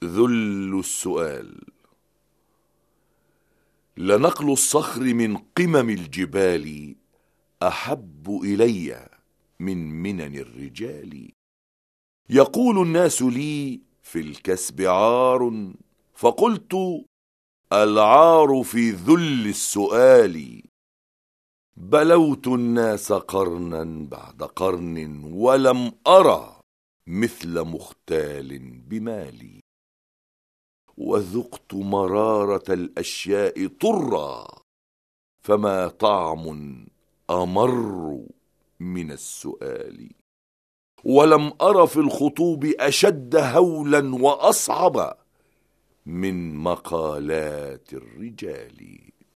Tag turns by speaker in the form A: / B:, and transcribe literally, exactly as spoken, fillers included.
A: ذل السؤال. لنقل الصخر من قمم الجبال أحب إلي من منن الرجال. يقول الناس لي في الكسب عار، فقلت العار في ذل السؤال. بلوت الناس قرنا بعد قرن ولم أرى مثل مختال بمالي. وذقت مرارة الأشياء طرا، فما طعم أمر من السؤال. ولم أر في الخطوب أشد هولا وأصعب من مقالات الرجال.